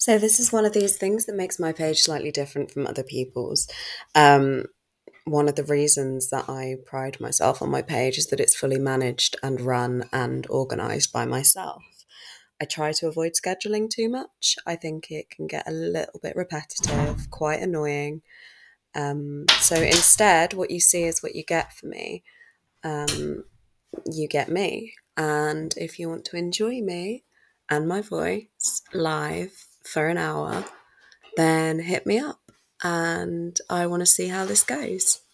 So this is one of these things that makes my page slightly different from other people's. Um, One of the reasons that I pride myself on my page is that it's fully managed and run and organized by myself. I try to avoid scheduling too much. I think it can get a little bit repetitive, quite annoying. So instead, what you see is what you get for me. Um, you get me. And if you want to enjoy me and my voice live for an hour, then hit me up and I want to see how this goes.